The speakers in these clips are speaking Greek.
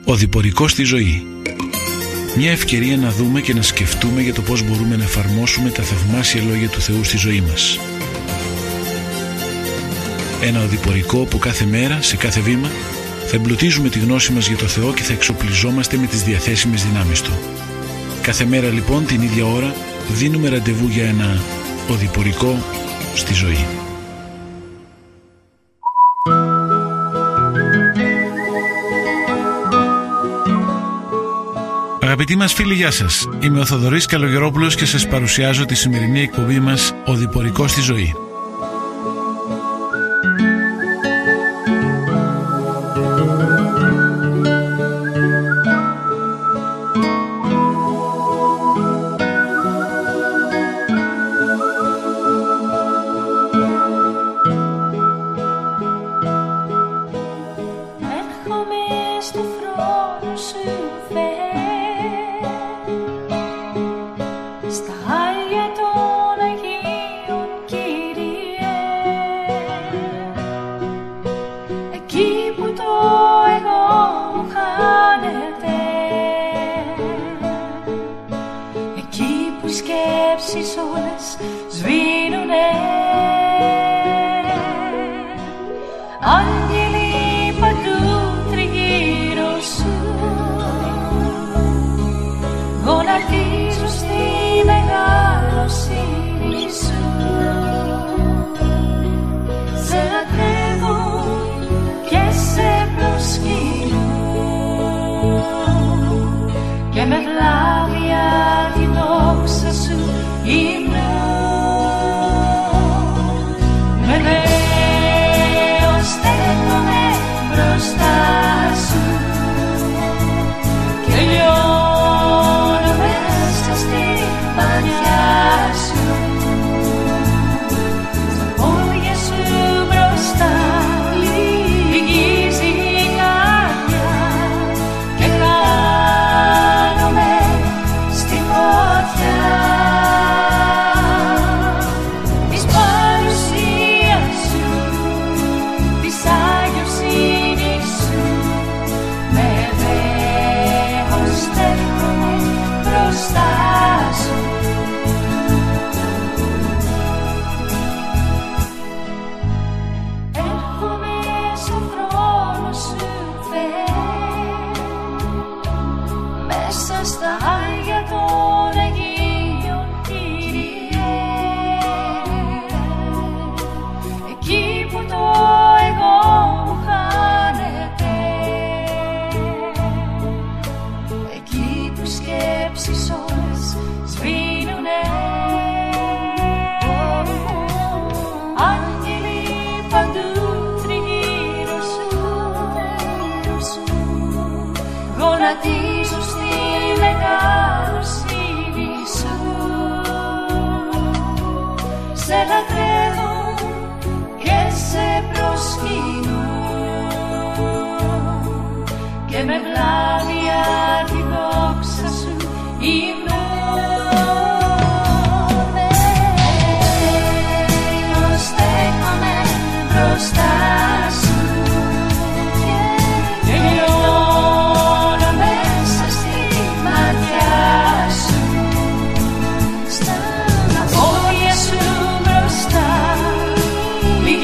Οδηπορικό στη ζωή. Μια ευκαιρία να δούμε και να σκεφτούμε για το πώς μπορούμε να εφαρμόσουμε τα θαυμάσια λόγια του Θεού στη ζωή μας. Ένα οδηπορικό που κάθε μέρα, σε κάθε βήμα, θα εμπλουτίζουμε τη γνώση μας για το Θεό και θα εξοπλιζόμαστε με τις διαθέσιμες δυνάμεις Του. Κάθε μέρα λοιπόν την ίδια ώρα δίνουμε ραντεβού για ένα οδηπορικό στη ζωή. Αγαπητοί μας φίλοι, γεια σας. Είμαι ο Θοδωρής Καλογερόπουλος και σας παρουσιάζω τη σημερινή εκπομπή μας «Οδηπορικό στη ζωή».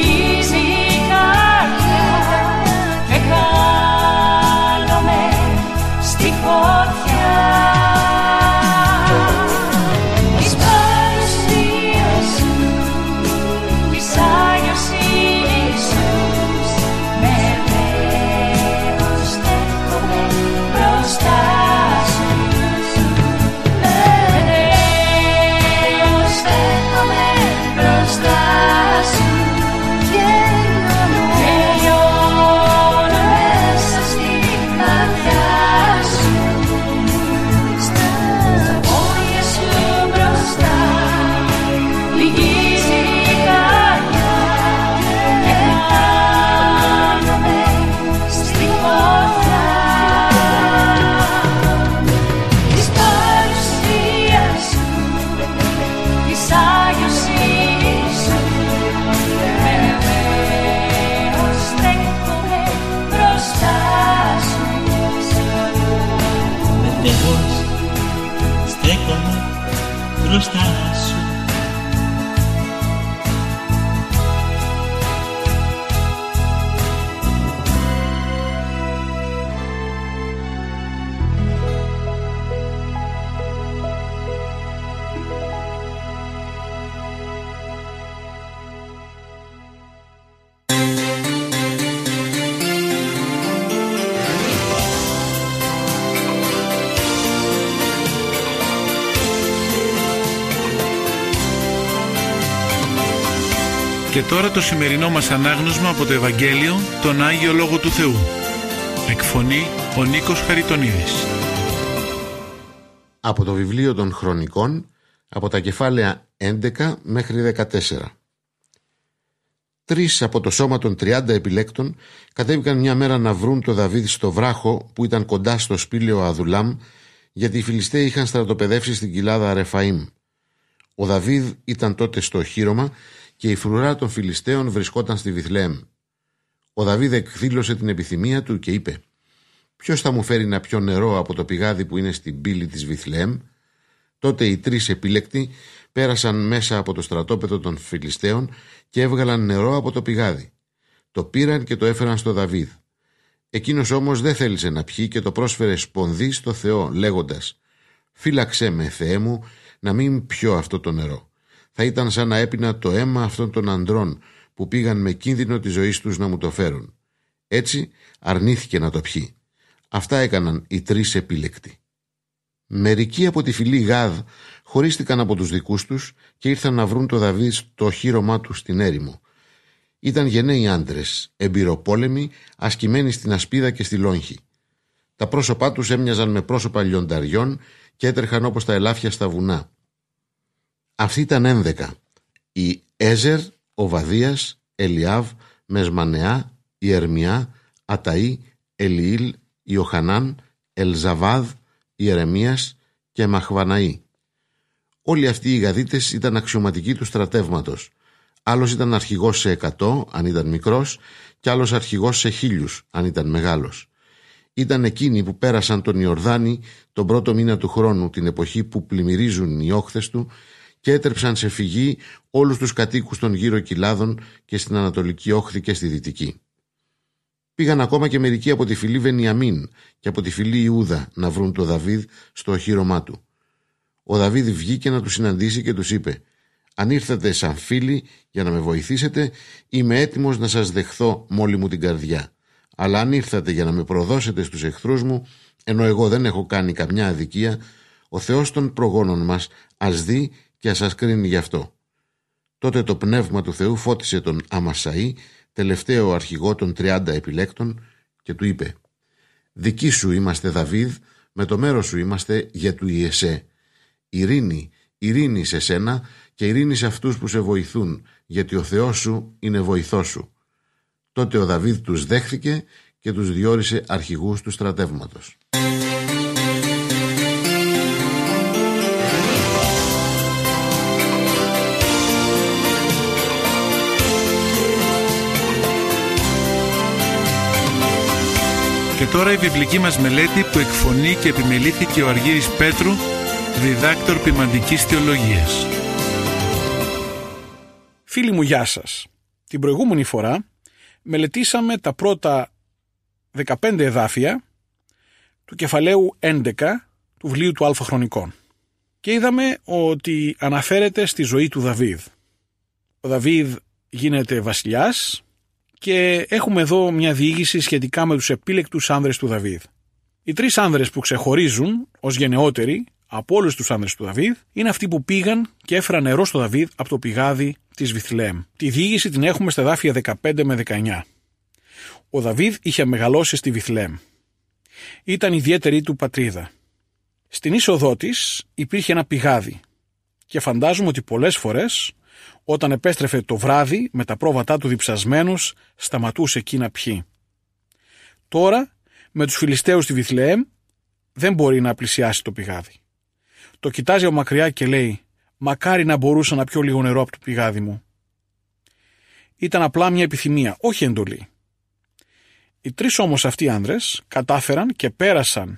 Κάνομαι εγώ στέκομαι μπροστά σου. Και τώρα το σημερινό μας ανάγνωσμα από το Ευαγγέλιο, τον Άγιο Λόγο του Θεού. Εκφωνεί ο Νίκος Χαριτονίδης. Από το βιβλίο των Χρονικών, από τα κεφάλαια 11 μέχρι 14. 3 από το σώμα των 30 επιλέκτων κατέβηκαν μια μέρα να βρουν το Δαβίδ στο βράχο που ήταν κοντά στο σπήλαιο Αδουλάμ, γιατί οι Φιλιστέοι είχαν στρατοπεδεύσει στην κοιλάδα Ρεφαΐμ. Ο Δαβίδ ήταν τότε στο οχύρωμα και η φρουρά των Φιλιστέων βρισκόταν στη Βιθλεέμ. Ο Δαβίδ εκδήλωσε την επιθυμία του και είπε: «Ποιος θα μου φέρει να πιω νερό από το πηγάδι που είναι στην πύλη της Βιθλεέμ?» Τότε οι 3 επίλεκτοι πέρασαν μέσα από το στρατόπεδο των Φιλιστέων και έβγαλαν νερό από το πηγάδι. Το πήραν και το έφεραν στο Δαβίδ. Εκείνος όμως δεν θέλησε να πιει και το πρόσφερε σπονδί στο Θεό, λέγοντας: «Φύλαξέ με, Θεέ μου, να μην πιω αυτό το νερό. Θα ήταν σαν να έπινα το αίμα αυτών των ανδρών που πήγαν με κίνδυνο της ζωής τους να μου το φέρουν». Έτσι αρνήθηκε να το πιει. Αυτά έκαναν οι 3 επίλεκτοι. Μερικοί από τη φυλή Γάδ χωρίστηκαν από τους δικούς τους και ήρθαν να βρουν το Δαβίδ στο οχύρωμά του στην έρημο. Ήταν γενναίοι άντρες, εμπειροπόλεμοι, ασκημένοι στην ασπίδα και στη λόγχη. Τα πρόσωπά τους έμοιαζαν με πρόσωπα λιονταριών και έτρεχαν όπως τα ελάφια στα βουνά. Αυτοί ήταν 11. Οι Έζερ, Οβαδίας, Ελιάβ, Μεσμανεά, Ιερμιά, Αταΐ, Ελιήλ, Ιωχανάν, Ελζαβάδ, Ιερεμίας και Μαχβαναή. Όλοι αυτοί οι Γαδίτες ήταν αξιωματικοί του στρατεύματος. Άλλος ήταν αρχηγός σε 100 αν ήταν μικρός και άλλος αρχηγός σε 1000 αν ήταν μεγάλος. Ήταν εκείνοι που πέρασαν τον Ιορδάνη τον πρώτο μήνα του χρόνου, την εποχή που πλημμυρίζουν οι όχθες του, και έτρεψαν σε φυγή όλους τους κατοίκους των γύρω κοιλάδων και στην Ανατολική όχθη και στη Δυτική. Πήγαν ακόμα και μερικοί από τη φυλή Βενιαμίν και από τη φυλή Ιούδα να βρουν το Δαβίδ στο οχύρωμά του. Ο Δαβίδ βγήκε να τους συναντήσει και τους είπε: «Αν ήρθατε σαν φίλοι για να με βοηθήσετε, είμαι έτοιμος να σας δεχθώ με όλη μου την καρδιά. Αλλά αν ήρθατε για να με προδώσετε στους εχθρούς μου, ενώ εγώ δεν έχω κάνει καμιά αδικία, ο Θεός των προγόνων μας ας δει και ας σας κρίνει γι' αυτό». Τότε το πνεύμα του Θεού φώτισε τον Αμασαΐ, τελευταίο αρχηγό των 30 επιλέκτων, και του είπε: «Δική σου είμαστε, Δαβίδ, με το μέρος σου είμαστε για του Ιεσέ. Ειρήνη, ειρήνη σε σένα και ειρήνη σε αυτούς που σε βοηθούν, γιατί ο Θεός σου είναι βοηθός σου». Τότε ο Δαβίδ τους δέχθηκε και τους διόρισε αρχηγούς του στρατεύματος. Και τώρα η βιβλική μας μελέτη που εκφωνεί και επιμελήθηκε ο Αργύρης Πέτρου, διδάκτορ ποιμαντικής θεολογίας. Φίλοι μου, γεια σας. Την προηγούμενη φορά μελετήσαμε τα πρώτα 15 εδάφια του κεφαλαίου 11 του βιβλίου του Αλφα Χρονικών. Και είδαμε ότι αναφέρεται στη ζωή του Δαβίδ. Ο Δαβίδ γίνεται βασιλιάς και έχουμε εδώ μια διήγηση σχετικά με τους επίλεκτους άνδρες του Δαβίδ. Οι 3 άνδρες που ξεχωρίζουν ως γενναιότεροι από όλους τους άνδρες του Δαβίδ είναι αυτοί που πήγαν και έφεραν νερό στο Δαβίδ από το πηγάδι της Βιθλεέμ. Τη διήγηση την έχουμε στα εδάφια 15 με 19. Ο Δαβίδ είχε μεγαλώσει στη Βιθλεέμ. Ήταν ιδιαίτερη του πατρίδα. Στην είσοδό της υπήρχε ένα πηγάδι και φαντάζομαι ότι πολλές φορές όταν επέστρεφε το βράδυ με τα πρόβατά του διψασμένους, σταματούσε εκεί να πιει. Τώρα με τους Φιλιστέους στη Βιθλεέμ δεν μπορεί να πλησιάσει το πηγάδι. Το κοιτάζει από μακριά και λέει: «Μακάρι να μπορούσα να πιω λίγο νερό από το πηγάδι μου». Ήταν απλά μια επιθυμία, όχι εντολή. Οι 3 όμως αυτοί άνδρες κατάφεραν και πέρασαν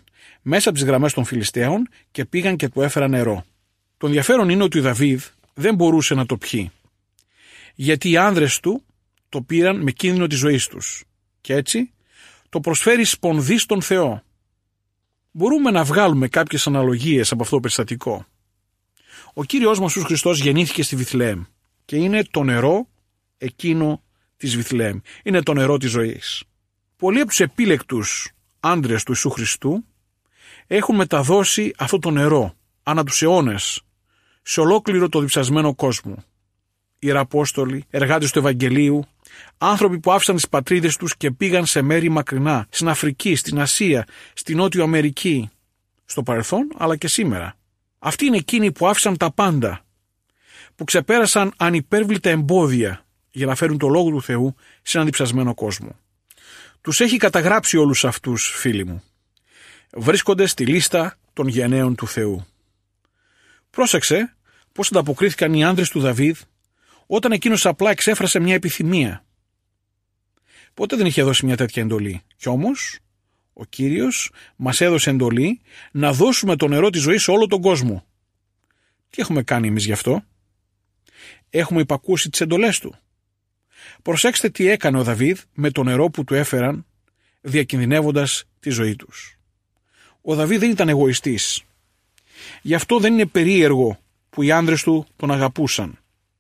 μέσα από τις γραμμές των Φιλιστέων και πήγαν και του έφεραν νερό. Το ενδιαφέρον είναι ότι ο Δαβίδ δεν μπορούσε να το πιει, γιατί οι άνδρες του το πήραν με κίνδυνο της ζωής τους και έτσι το προσφέρει σπονδί στον Θεό. Μπορούμε να βγάλουμε κάποιες αναλογίες από αυτό το περιστατικό. Ο Κύριος μας Ιησούς Χριστός γεννήθηκε στη Βιθλεέμ και είναι το νερό εκείνο της Βιθλεέμ. Είναι το νερό της ζωής. Πολλοί από τους επίλεκτους άντρες του Ιησού Χριστού έχουν μεταδώσει αυτό το νερό ανά τους αιώνες σε ολόκληρο το διψασμένο κόσμο. Ιεραπόστολοι, εργάτες του Ευαγγελίου, άνθρωποι που άφησαν τις πατρίδες τους και πήγαν σε μέρη μακρινά, στην Αφρική, στην Ασία, στη Νότιο Αμερική, στο παρελθόν αλλά και σήμερα. Αυτοί είναι εκείνοι που άφησαν τα πάντα, που ξεπέρασαν ανυπέρβλητα εμπόδια για να φέρουν το Λόγο του Θεού σε έναν διψασμένο κόσμο. Τους έχει καταγράψει όλους αυτούς, φίλοι μου. Βρίσκονται στη λίστα των γενναίων του Θεού. Πρόσεξε πώς ανταποκρίθηκαν οι άνδρες του Δαβίδ όταν εκείνος απλά εξέφρασε μια επιθυμία. Πότε δεν είχε δώσει μια τέτοια εντολή? Κι όμως ο Κύριος μας έδωσε εντολή να δώσουμε το νερό της ζωής σε όλο τον κόσμο. Τι έχουμε κάνει εμείς γι' αυτό? Έχουμε υπακούσει τις εντολές του? Προσέξτε τι έκανε ο Δαβίδ με το νερό που του έφεραν, διακινδυνεύοντας τη ζωή τους. Ο Δαβίδ δεν ήταν εγωιστής. Γι' αυτό δεν είναι περίεργο που οι άνδρες του τον αγαπούσαν.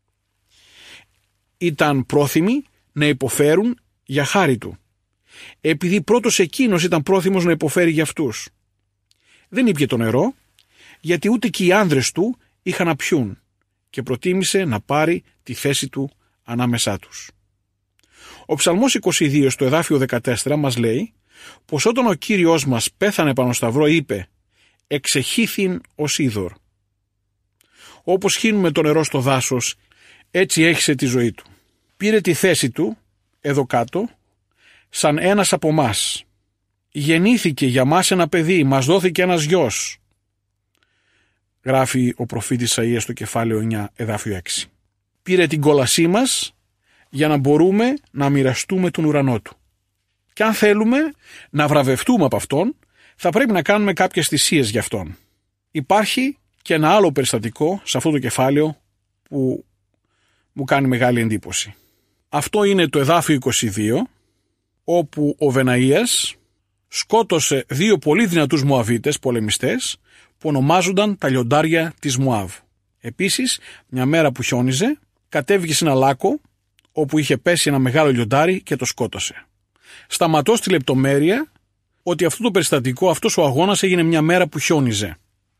Ήταν πρόθυμοι να υποφέρουν για χάρη του, επειδή πρώτος εκείνος ήταν πρόθυμος να υποφέρει για αυτούς. Δεν ήπιε το νερό, γιατί ούτε και οι άνδρες του είχαν να πιούν και προτίμησε να πάρει τη θέση του ανάμεσά τους. Ο Ψαλμός 22 στο εδάφιο 14 μας λέει πως όταν ο Κύριος μας πέθανε πάνω σταυρό είπε «Εξεχύθην ως είδωρ». Όπως χύνουμε το νερό στο δάσος, έτσι έχισε τη ζωή του. Πήρε τη θέση του, εδώ κάτω, σαν ένας από μας. Γεννήθηκε για μας ένα παιδί, μας δόθηκε ένας γιος. Γράφει ο προφήτης Ισαΐας στο κεφάλαιο 9, εδάφιο 6. Πήρε την κόλασή μας για να μπορούμε να μοιραστούμε τον ουρανό του. Και αν θέλουμε να βραβευτούμε από αυτόν, θα πρέπει να κάνουμε κάποιες θυσίες για αυτόν. Υπάρχει και ένα άλλο περιστατικό σε αυτό το κεφάλαιο που μου κάνει μεγάλη εντύπωση. Αυτό είναι το εδάφιο 22, όπου ο Βεναΐας σκότωσε 2 πολύ δυνατούς Μωαβίτες πολεμιστές που ονομάζονταν τα λιοντάρια της Μωάβ. Επίσης, μια μέρα που χιόνιζε, κατέβηκε σε ένα λάκκο όπου είχε πέσει ένα μεγάλο λιοντάρι και το σκότωσε. Σταματώ στη λεπτομέρεια ότι αυτό το περιστατικό, αυτός ο αγώνας έγινε μια μέρα που χιόνιζε.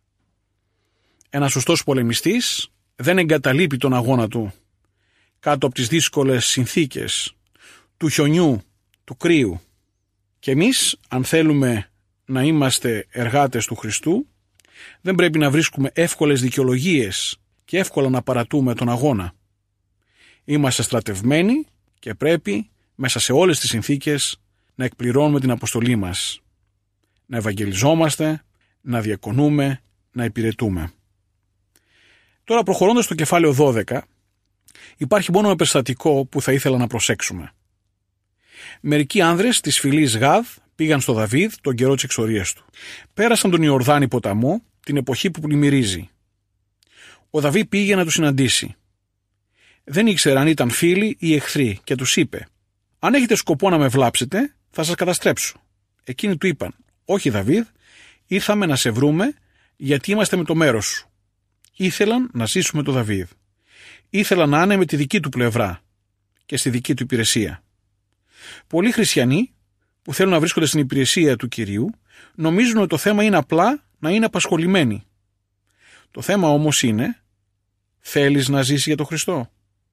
Ένας σωστός πολεμιστής δεν εγκαταλείπει τον αγώνα του κάτω από τις δύσκολες συνθήκες του χιονιού, του κρύου. Και εμείς, αν θέλουμε να είμαστε εργάτες του Χριστού, δεν πρέπει να βρίσκουμε εύκολες δικαιολογίες και εύκολα να παρατούμε τον αγώνα. Είμαστε στρατευμένοι και πρέπει μέσα σε όλες τις συνθήκες να εκπληρώνουμε την αποστολή μας. Να ευαγγελιζόμαστε, να διακονούμε, να υπηρετούμε. Τώρα, προχωρώντας στο κεφάλαιο 12, υπάρχει μόνο ένα περιστατικό που θα ήθελα να προσέξουμε. Μερικοί άνδρες της φυλής Γαδ πήγαν στο Δαβίδ τον καιρό της εξορίας του. Πέρασαν τον Ιορδάνη ποταμό την εποχή που πλημμυρίζει. Ο Δαβίδ πήγε να τους συναντήσει. Δεν ήξερε αν ήταν φίλοι ή εχθροί και τους είπε «Αν έχετε σκοπό να με βλάψετε, θα σας καταστρέψω». Εκείνοι του είπαν «Όχι Δαβίδ, ήρθαμε να σε βρούμε γιατί είμαστε με το μέρος σου». Ήθελαν να ζήσουν με τον Δαβίδ. Ήθελαν να είναι με τη δική του πλευρά και στη δική του υπηρεσία. Πολλοί χριστιανοί που θέλουν να βρίσκονται στην υπηρεσία του Κυρίου νομίζουν ότι το θέμα είναι απλά να είναι απασχολημένοι. Το θέμα όμως είναι, θέλεις να ζήσεις για τον Χριστό?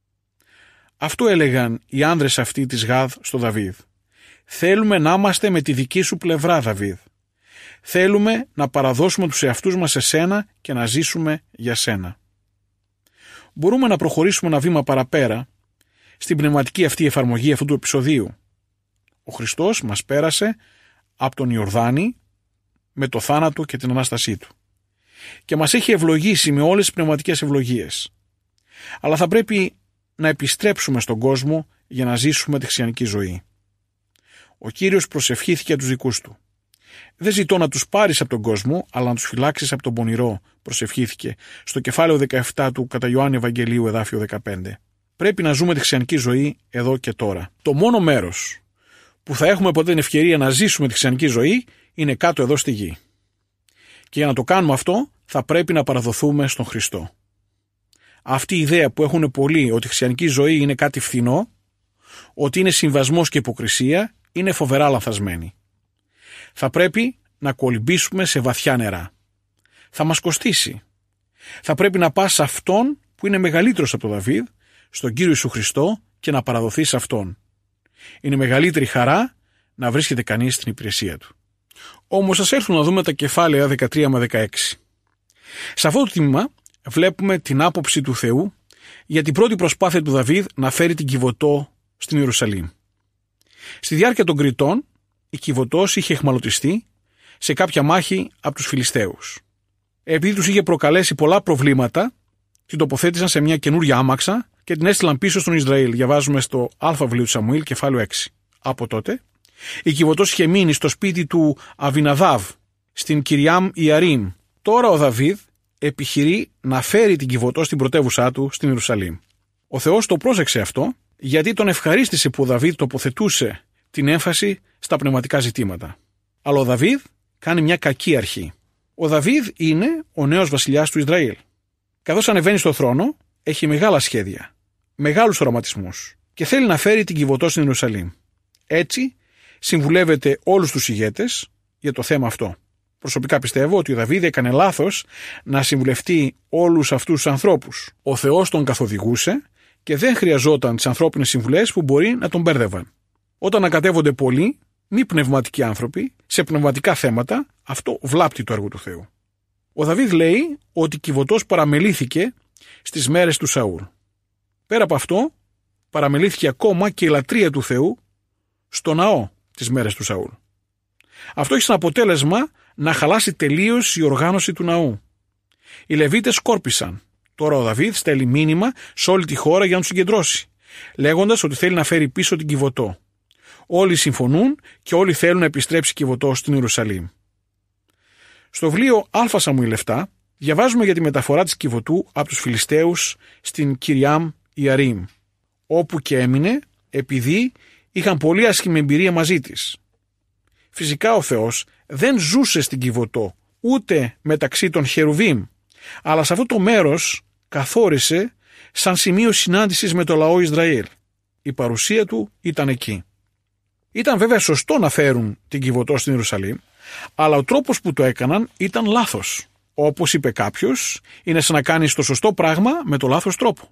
Αυτό έλεγαν οι άνδρες αυτοί της Γαδ στο Δαβίδ. Θέλουμε να είμαστε με τη δική σου πλευρά, Δαβίδ. Θέλουμε να παραδώσουμε τους εαυτούς μας σε σένα και να ζήσουμε για σένα. Μπορούμε να προχωρήσουμε ένα βήμα παραπέρα στην πνευματική αυτή εφαρμογή αυτού του επεισοδίου. Ο Χριστός μας πέρασε από τον Ιορδάνη με το θάνατο και την Ανάστασή του και μας έχει ευλογήσει με όλες τις πνευματικές ευλογίες. Αλλά θα πρέπει να επιστρέψουμε στον κόσμο για να ζήσουμε τη χριστιανική ζωή. Ο Κύριος προσευχήθηκε τους δικούς του. Δεν ζητώ να τους πάρεις από τον κόσμο, αλλά να τους φυλάξεις από τον πονηρό, προσευχήθηκε στο κεφάλαιο 17 του κατά Ιωάννη Ευαγγελίου, εδάφιο 15. Πρέπει να ζούμε τη χριστιανική ζωή εδώ και τώρα. Το μόνο μέρος που θα έχουμε ποτέ την ευκαιρία να ζήσουμε τη χριστιανική ζωή είναι κάτω εδώ στη γη. Και για να το κάνουμε αυτό, θα πρέπει να παραδοθούμε στον Χριστό. Αυτή η ιδέα που έχουν πολλοί ότι η χριστιανική ζωή είναι κάτι φθηνό, ότι είναι συμβασμός και υποκρισία, είναι φοβερά λανθασμένη. Θα πρέπει να κολυμπήσουμε σε βαθιά νερά. Θα μας κοστίσει. Θα πρέπει να πας σε αυτόν που είναι μεγαλύτερος από τον Δαβίδ, στον Κύριο Ιησού Χριστό, και να παραδοθείς σε αυτόν. Είναι μεγαλύτερη χαρά να βρίσκεται κανείς στην υπηρεσία του. Όμως ας έρθουμε να δούμε τα κεφάλαια 13 με 16. Σε αυτό το τμήμα βλέπουμε την άποψη του Θεού για την πρώτη προσπάθεια του Δαβίδ να φέρει την Κιβωτό στην Ιερουσαλήμ. Στη διάρκεια των κριτών, η Κιβωτός είχε εχμαλωτιστεί σε κάποια μάχη από τους Φιλιστέους. Επειδή τους είχε προκαλέσει πολλά προβλήματα, την τοποθέτησαν σε μια καινούρια άμαξα και την έστειλαν πίσω στον Ισραήλ. Διαβάζουμε στο Α βιβλίο του Σαμουήλ, κεφάλαιο 6. Από τότε, η Κιβωτός είχε μείνει στο σπίτι του Αβιναδάβ, στην Κυριάμ Ιαρίμ. Τώρα ο Δαβίδ επιχειρεί να φέρει την Κιβωτό στην πρωτεύουσά του, στην Ιερουσαλήμ. Ο Θεός το πρόσεξε αυτό, γιατί τον ευχαρίστησε που ο Δαβίδ τοποθετούσε την έμφαση στα πνευματικά ζητήματα. Αλλά ο Δαβίδ κάνει μια κακή αρχή. Ο Δαβίδ είναι ο νέος βασιλιάς του Ισραήλ. Καθώς ανεβαίνει στο θρόνο, έχει μεγάλα σχέδια, μεγάλους οραματισμούς και θέλει να φέρει την Κιβωτό στην Ιερουσαλήμ. Έτσι, συμβουλεύεται όλους τους ηγέτες για το θέμα αυτό. Προσωπικά πιστεύω ότι ο Δαβίδ έκανε λάθος να συμβουλευτεί όλους αυτούς τους ανθρώπους. Ο Θεός τον καθοδηγούσε και δεν χρειαζόταν τις ανθρώπινες συμβουλές που μπορεί να τον μπέρδευαν. Όταν ανακατεύονται πολλοί, μη πνευματικοί άνθρωποι, σε πνευματικά θέματα, αυτό βλάπτει το έργο του Θεού. Ο Δαβίδ λέει ότι η Κιβωτός παραμελήθηκε στις μέρες του Σαούλ. Πέρα από αυτό, παραμελήθηκε ακόμα και η λατρεία του Θεού στο ναό τις μέρες του Σαούλ. Αυτό έχει σαν αποτέλεσμα να χαλάσει τελείως η οργάνωση του ναού. Οι Λεβίτες σκόρπισαν. Τώρα ο Δαβίδ στέλνει μήνυμα σε όλη τη χώρα για να τους συγκεντρώσει, λέγοντας ότι θέλει να φέρει πίσω την Κιβωτό. Όλοι συμφωνούν και όλοι θέλουν να επιστρέψει η Κιβωτό στην Ιερουσαλήμ. Στο βιβλίο Α Σαμουήλ 7 διαβάζουμε για τη μεταφορά της Κιβωτού από τους Φιλιστέους στην Κυριάμ Ιαρίμ, όπου και έμεινε επειδή είχαν πολύ άσχημη εμπειρία μαζί της. Φυσικά ο Θεός δεν ζούσε στην Κιβωτό ούτε μεταξύ των Χερουβίμ, αλλά σε αυτό το μέρος καθόρισε σαν σημείο συνάντησης με το λαό Ισραήλ. Η παρουσία του ήταν εκεί. Ήταν βέβαια σωστό να φέρουν την Κιβωτό στην Ιερουσαλήμ, αλλά ο τρόπος που το έκαναν ήταν λάθος. Όπως είπε κάποιος, είναι σαν να κάνεις το σωστό πράγμα με το λάθος τρόπο.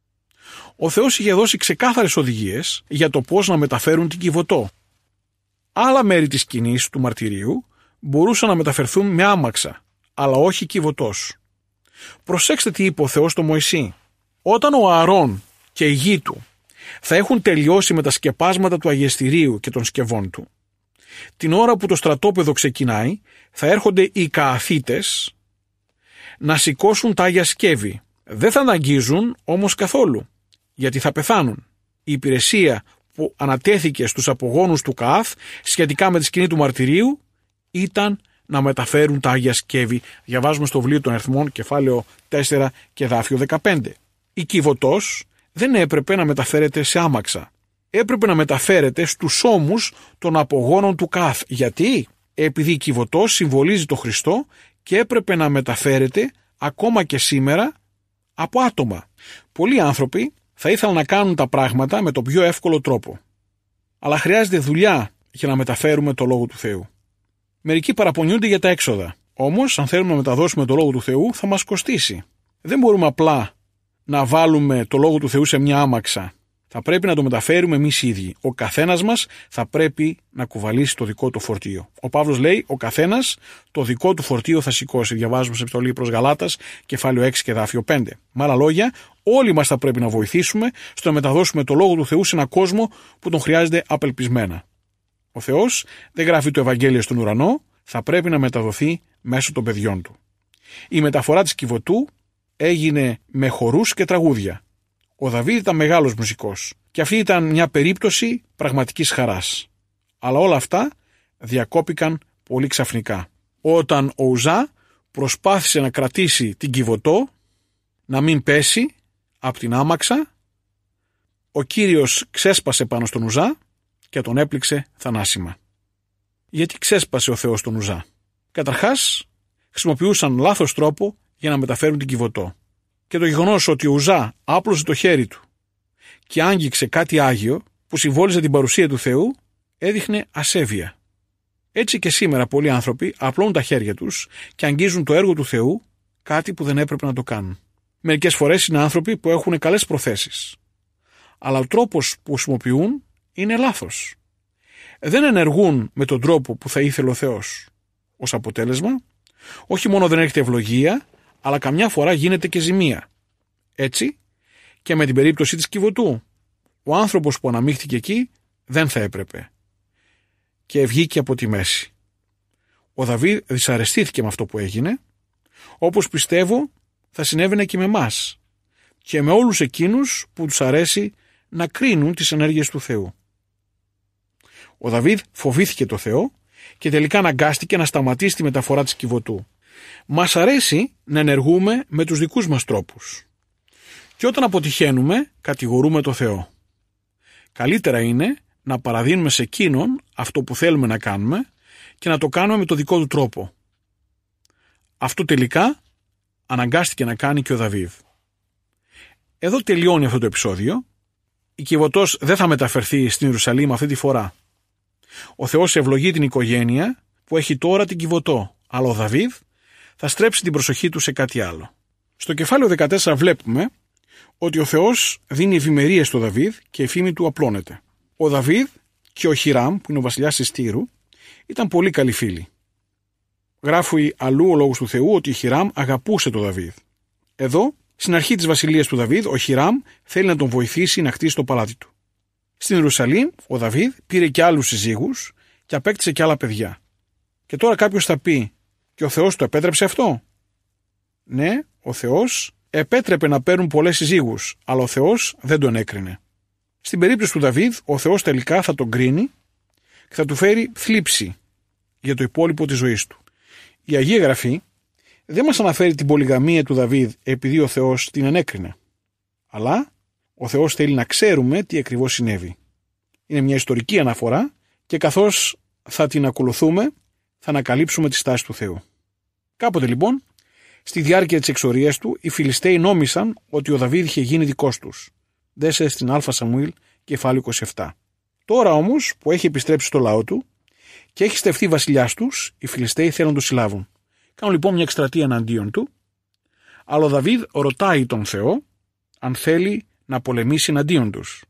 Ο Θεός είχε δώσει ξεκάθαρες οδηγίες για το πώς να μεταφέρουν την Κιβωτό. Άλλα μέρη της σκηνής του μαρτυρίου μπορούσαν να μεταφερθούν με άμαξα, αλλά όχι Κιβωτός. Προσέξτε τι είπε ο Θεός στο Μωυσή. Όταν ο Ααρών και η γη του θα έχουν τελειώσει με τα σκεπάσματα του αγιεστηρίου και των σκευών του, την ώρα που το στρατόπεδο ξεκινάει, θα έρχονται οι κααθίτες να σηκώσουν τα Άγια Σκεύη. Δεν θα αναγγίζουν όμως καθόλου, γιατί θα πεθάνουν. Η υπηρεσία που ανατέθηκε στους απογόνους του Καάθ σχετικά με τη σκηνή του μαρτυρίου ήταν να μεταφέρουν τα Άγια Σκεύη. Διαβάζουμε στο βιβλίο των Αριθμών, κεφάλαιο 4 και εδάφιο 15. Η Κιβωτός δεν έπρεπε να μεταφέρεται σε άμαξα. Έπρεπε να μεταφέρεται στους ώμους των απογόνων του Καάθ. Γιατί? Επειδή η Κιβωτός συμβολίζει το Χριστό και έπρεπε να μεταφέρεται ακόμα και σήμερα από άτομα. Πολλοί άνθρωποι θα ήθελαν να κάνουν τα πράγματα με τον πιο εύκολο τρόπο. Αλλά χρειάζεται δουλειά για να μεταφέρουμε το Λόγο του Θεού. Μερικοί παραπονιούνται για τα έξοδα. Όμως, αν θέλουμε να μεταδώσουμε το Λόγο του Θεού, θα μας κοστίσει. Δεν μπορούμε απλά να βάλουμε το Λόγο του Θεού σε μια άμαξα. Θα πρέπει να το μεταφέρουμε εμείς οι ίδιοι. Ο καθένας μας θα πρέπει να κουβαλήσει το δικό του φορτίο. Ο Παύλος λέει: ο καθένας το δικό του φορτίο θα σηκώσει. Διαβάζουμε σε επιστολή προς Γαλάτας, κεφάλαιο 6 και εδάφιο 5. Με άλλα λόγια, όλοι μας θα πρέπει να βοηθήσουμε στο να μεταδώσουμε το Λόγο του Θεού σε έναν κόσμο που τον χρειάζεται απελπισμένα. Ο Θεός δεν γράφει το Ευαγγέλιο στον ουρανό, θα πρέπει να μεταδοθεί μέσω των παιδιών του. Η μεταφορά της Κιβωτού έγινε με χορούς και τραγούδια. Ο Δαβίδ ήταν μεγάλος μουσικός και αυτή ήταν μια περίπτωση πραγματικής χαράς. Αλλά όλα αυτά διακόπηκαν πολύ ξαφνικά. Όταν ο Ουζά προσπάθησε να κρατήσει την Κιβωτό, να μην πέσει από την άμαξα, ο Κύριος ξέσπασε πάνω στον Ουζά και τον έπληξε θανάσιμα. Γιατί ξέσπασε ο Θεός τον Ουζά? Καταρχάς, χρησιμοποιούσαν λάθος τρόπο για να μεταφέρουν την Κιβωτό. Και το γεγονός ότι ο Ουζά άπλωσε το χέρι του και άγγιξε κάτι άγιο που συμβόλιζε την παρουσία του Θεού, έδειχνε ασέβεια. Έτσι και σήμερα πολλοί άνθρωποι απλώνουν τα χέρια τους και αγγίζουν το έργο του Θεού, κάτι που δεν έπρεπε να το κάνουν. Μερικές φορές είναι άνθρωποι που έχουν καλές προθέσεις, αλλά ο τρόπος που χρησιμοποιούν είναι λάθος. Δεν ενεργούν με τον τρόπο που θα ήθελε ο Θεός. Ως αποτέλεσμα, όχι μόνο δεν έρχεται ευλογία, αλλά καμιά φορά γίνεται και ζημία. Έτσι και με την περίπτωση της Κιβωτού. Ο άνθρωπος που αναμίχθηκε εκεί δεν θα έπρεπε και βγήκε από τη μέση. Ο Δαβίδ δυσαρεστήθηκε με αυτό που έγινε, όπως πιστεύω θα συνέβαινε και με εμάς και με όλους εκείνους που τους αρέσει να κρίνουν τις ενέργειες του Θεού. Ο Δαβίδ φοβήθηκε το Θεό και τελικά αναγκάστηκε να σταματήσει τη μεταφορά της Κιβωτού. Μας αρέσει να ενεργούμε με τους δικούς μας τρόπους και όταν αποτυχαίνουμε κατηγορούμε το Θεό. Καλύτερα είναι να παραδίνουμε σε εκείνον αυτό που θέλουμε να κάνουμε και να το κάνουμε με το δικό του τρόπο. Αυτό τελικά αναγκάστηκε να κάνει και ο Δαβίδ. Εδώ τελειώνει αυτό το επεισόδιο. Η Κιβωτός δεν θα μεταφερθεί στην Ιερουσαλήμ αυτή τη φορά. Ο Θεός ευλογεί την οικογένεια που έχει τώρα την Κιβωτό, αλλά ο Δαβίδ θα στρέψει την προσοχή του σε κάτι άλλο. Στο κεφάλαιο 14 βλέπουμε ότι ο Θεός δίνει ευημερίες στο Δαβίδ και η φήμη του απλώνεται. Ο Δαβίδ και ο Χιράμ, που είναι ο βασιλιάς της Τύρου, ήταν πολύ καλοί φίλοι. Γράφει αλλού ο λόγος του Θεού ότι ο Χιράμ αγαπούσε τον Δαβίδ. Εδώ, στην αρχή της βασιλείας του Δαβίδ, ο Χιράμ θέλει να τον βοηθήσει να χτίσει το παλάτι του. Στην Ιερουσαλήμ, ο Δαβίδ πήρε και άλλους συζύγους και απέκτησε και άλλα παιδιά. Και τώρα κάποιος θα πει, και ο Θεός το επέτρεψε αυτό? Ναι, ο Θεός επέτρεπε να παίρνουν πολλές συζύγους, αλλά ο Θεός δεν τον έκρινε. Στην περίπτωση του Δαβίδ, ο Θεός τελικά θα τον κρίνει και θα του φέρει θλίψη για το υπόλοιπο της ζωής του. Η Αγία Γραφή δεν μας αναφέρει την πολυγαμία του Δαβίδ επειδή ο Θεός την ενέκρινε, αλλά ο Θεός θέλει να ξέρουμε τι ακριβώς συνέβη. Είναι μια ιστορική αναφορά και καθώς θα την ακολουθούμε θα ανακαλύψουμε τη στάση του Θεού. Κάποτε λοιπόν, στη διάρκεια της εξορίας του, οι Φιλιστέοι νόμισαν ότι ο Δαβίδ είχε γίνει δικός τους. Δέσε στην Α Σαμουήλ κεφάλαιο 27. Τώρα όμως που έχει επιστρέψει στο λαό του και έχει στεφθεί βασιλιάς τους, οι Φιλιστέοι θέλουν να τον συλλάβουν. Κάνουν λοιπόν μια εκστρατεία εναντίον του, αλλά ο Δαβίδ ρωτάει τον Θεό αν θέλει να πολεμήσει εναντίον τους.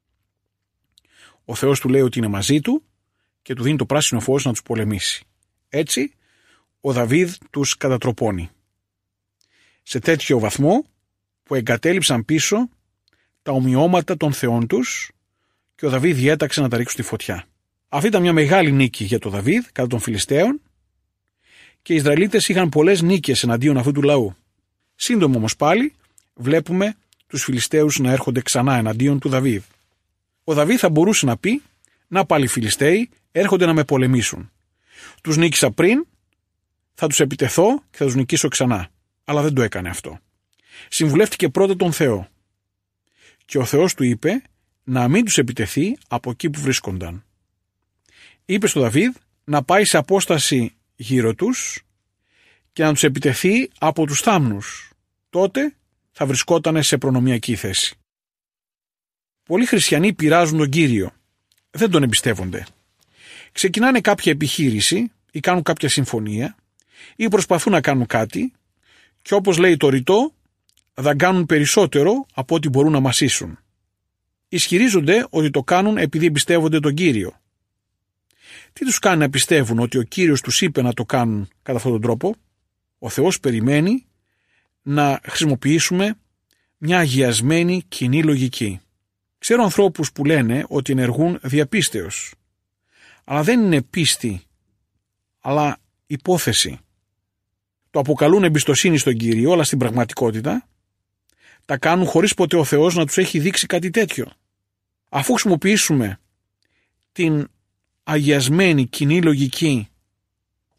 Ο Θεός του λέει ότι είναι μαζί του και του δίνει το πράσινο φως να τους πολεμήσει. Έτσι, ο Δαβίδ τους κατατροπώνει. Σε τέτοιο βαθμό που εγκατέλειψαν πίσω τα ομοιώματα των θεών τους και ο Δαβίδ διέταξε να τα ρίξουν στη φωτιά. Αυτή ήταν μια μεγάλη νίκη για τον Δαβίδ κατά των Φιλιστέων και οι Ισραηλίτες είχαν πολλές νίκες εναντίον αυτού του λαού. Σύντομα όμως πάλι βλέπουμε τους Φιλιστέους να έρχονται ξανά εναντίον του Δαβίδ. Ο Δαβίδ θα μπορούσε να πει, να πάλι οι Φιλιστέοι έρχονται να με πολεμήσουν. Τους νίκησα πριν, θα τους επιτεθώ και θα τους νικήσω ξανά. Αλλά δεν το έκανε αυτό. Συμβουλεύτηκε πρώτα τον Θεό. Και ο Θεός του είπε να μην τους επιτεθεί από εκεί που βρίσκονταν. Είπε στον Δαβίδ να πάει σε απόσταση γύρω τους και να τους επιτεθεί από τους θάμνους. Τότε θα βρισκόταν σε προνομιακή θέση. Πολλοί χριστιανοί πειράζουν τον Κύριο. Δεν τον εμπιστεύονται. Ξεκινάνε κάποια επιχείρηση ή κάνουν κάποια συμφωνία ή προσπαθούν να κάνουν κάτι και όπως λέει το ρητό δαγκάνουν περισσότερο από ό,τι μπορούν να μασίσουν. Ισχυρίζονται ότι το κάνουν επειδή εμπιστεύονται τον Κύριο. Τι τους κάνει να πιστεύουν ότι ο Κύριος τους είπε να το κάνουν κατά αυτόν τον τρόπο? Ο Θεός περιμένει να χρησιμοποιήσουμε μια αγιασμένη κοινή λογική. Ξέρω ανθρώπους που λένε ότι ενεργούν διαπίστεως, αλλά δεν είναι πίστη, αλλά υπόθεση. Το αποκαλούν εμπιστοσύνη στον Κύριο, αλλά στην πραγματικότητα τα κάνουν χωρίς ποτέ ο Θεός να τους έχει δείξει κάτι τέτοιο. Αφού χρησιμοποιήσουμε την αγιασμένη κοινή λογική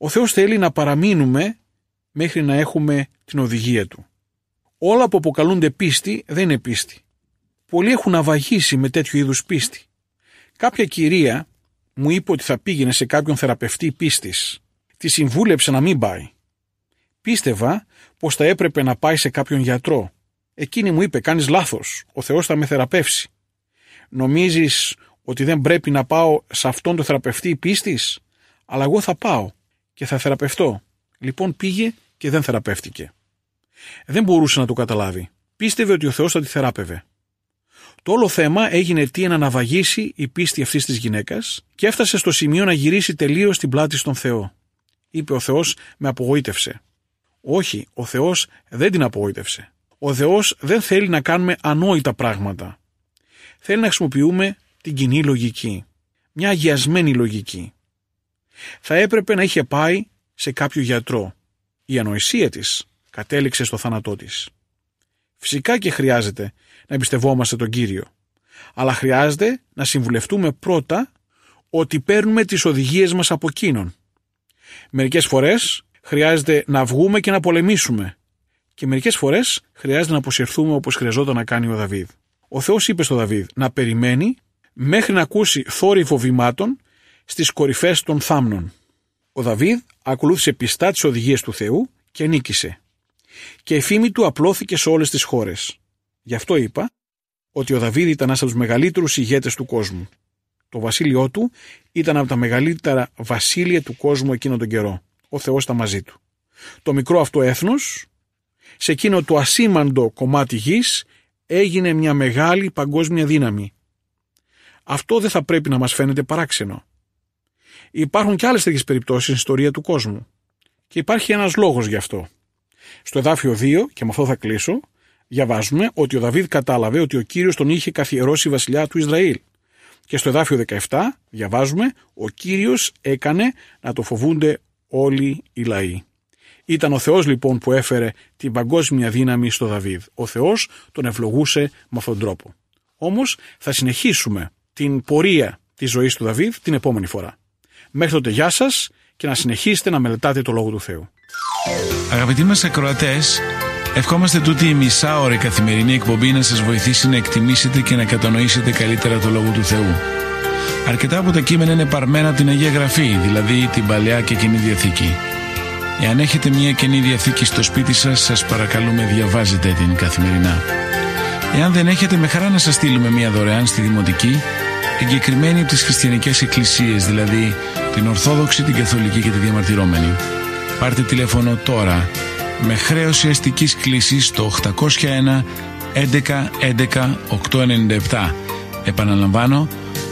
Ο Θεός θέλει να παραμείνουμε μέχρι να έχουμε την οδηγία Του. Όλα που αποκαλούνται πίστη δεν είναι πίστη. Πολλοί έχουν αβαγίσει με τέτοιου είδους πίστη. Κάποια κυρία μου είπε ότι θα πήγαινε σε κάποιον θεραπευτή πίστης. Τη συμβούλεψε να μην πάει. Πίστευα πως θα έπρεπε να πάει σε κάποιον γιατρό. Εκείνη μου είπε: κάνεις λάθος, ο Θεός θα με θεραπεύσει. Νομίζεις ότι δεν πρέπει να πάω σε αυτόν τον θεραπευτή πίστης? Αλλά εγώ θα πάω και θα θεραπευτώ. Λοιπόν πήγε και δεν θεραπεύτηκε. Δεν μπορούσε να το καταλάβει. Πίστευε ότι ο Θεός θα τη θεράπευε. Το όλο θέμα έγινε αιτία να αναβαγίσει η πίστη αυτής της γυναίκας και έφτασε στο σημείο να γυρίσει τελείως την πλάτη στον Θεό. Είπε: ο Θεός με απογοήτευσε. Όχι, ο Θεός δεν την απογοήτευσε. Ο Θεός δεν θέλει να κάνουμε ανόητα πράγματα. Θέλει να χρησιμοποιούμε την κοινή λογική. Μια αγιασμένη λογική. Θα έπρεπε να είχε πάει σε κάποιο γιατρό. Η ανοησία της κατέληξε στο θάνατό της. Φυσικά και χρειάζεται να εμπιστευόμαστε τον Κύριο. Αλλά χρειάζεται να συμβουλευτούμε πρώτα ότι παίρνουμε τις οδηγίες μας από Εκείνον. Μερικές φορές χρειάζεται να βγούμε και να πολεμήσουμε. Και μερικές φορές χρειάζεται να αποσυρθούμε όπως χρειαζόταν να κάνει ο Δαβίδ. Ο Θεός είπε στο Δαβίδ να περιμένει μέχρι να ακούσει θόρυβο βημάτων στις κορυφές των θάμνων. Ο Δαβίδ ακολούθησε πιστά τις οδηγίες του Θεού και νίκησε. Και η φήμη του απλώθηκε σε όλες τις χώρες. Γι' αυτό είπα ότι ο Δαβίδ ήταν ένας από τους μεγαλύτερους ηγέτες του κόσμου. Το βασίλειό του ήταν από τα μεγαλύτερα βασίλεια του κόσμου εκείνον τον καιρό. Ο Θεός ήταν μαζί του. Το μικρό αυτό έθνος, σε εκείνο το ασήμαντο κομμάτι γης, έγινε μια μεγάλη παγκόσμια δύναμη. Αυτό δεν θα πρέπει να μας φαίνεται παράξενο. Υπάρχουν και άλλες τέτοιες περιπτώσεις στην ιστορία του κόσμου. Και υπάρχει ένας λόγος γι' αυτό. Στο εδάφιο 2, και με αυτό θα κλείσω, διαβάζουμε ότι ο Δαβίδ κατάλαβε ότι ο Κύριος τον είχε καθιερώσει βασιλιά του Ισραήλ. Και στο εδάφιο 17 διαβάζουμε: ο Κύριος έκανε να το φοβούνται όλοι οι λαοί. Ήταν ο Θεός λοιπόν που έφερε την παγκόσμια δύναμη στο Δαβίδ. Ο Θεός τον ευλογούσε με αυτόν τον τρόπο. Όμως θα συνεχίσουμε την πορεία της ζωής του Δαβίδ την επόμενη φορά. Μέχρι τότε γεια σας και να συνεχίσετε να μελετάτε το Λόγο του Θεού. Αγαπητοί μας ακροατές, ευχόμαστε τούτη η μισάωρη καθημερινή εκπομπή να σας βοηθήσει να εκτιμήσετε και να κατανοήσετε καλύτερα το Λόγο του Θεού. Αρκετά από τα κείμενα είναι παρμένα από την Αγία Γραφή, δηλαδή την Παλαιά και Καινή Διαθήκη. Εάν έχετε μια Καινή Διαθήκη στο σπίτι σας, σας παρακαλούμε διαβάζετε την καθημερινά. Εάν δεν έχετε, με χαρά να σας στείλουμε μια δωρεάν στη Δημοτική, εγκεκριμένη από τις χριστιανικές εκκλησίες, δηλαδή την Ορθόδοξη, την Καθολική και τη Διαμαρτυρόμενη. Πάρτε τηλέφωνο τώρα με χρέωση αστικής κλήσης στο 801 11 11 897. Επαναλαμβάνω,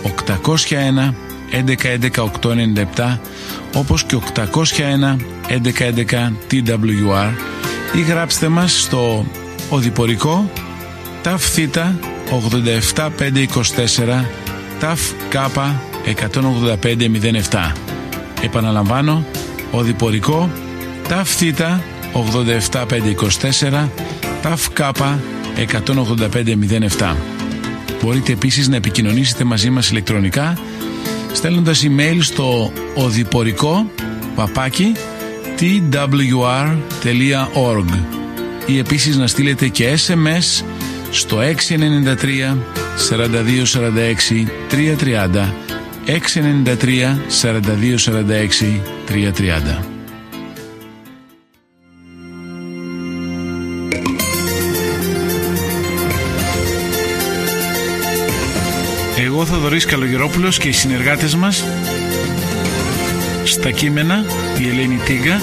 801 11 11 897, όπως και 801 11 11 TWR, ή γράψτε μας στο οδηπορικό ΤΑΦ Θ 87524 ΤΑΦ Κ 18507. Επαναλαμβάνω, οδηπορικό ΤΑΦ Θ 87524 ΤΑΦ Κ 18507. Μπορείτε επίσης να επικοινωνήσετε μαζί μας ηλεκτρονικά στέλνοντας email στο οδηπορικό@twr.org ή επίσης να στείλετε και SMS στο 693 42 46 330, 693 42 46 330. Εγώ, Θοδωρής Καλογερόπουλος, και οι συνεργάτες μας στα κείμενα, η Ελένη Τίγκα,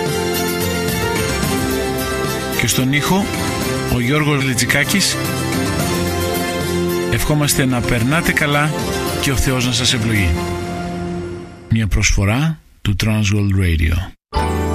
και στον ήχο ο Γιώργος Λετζικάκης, ευχόμαστε να περνάτε καλά και ο Θεός να σας ευλογεί. Μια προσφορά του Transworld Radio.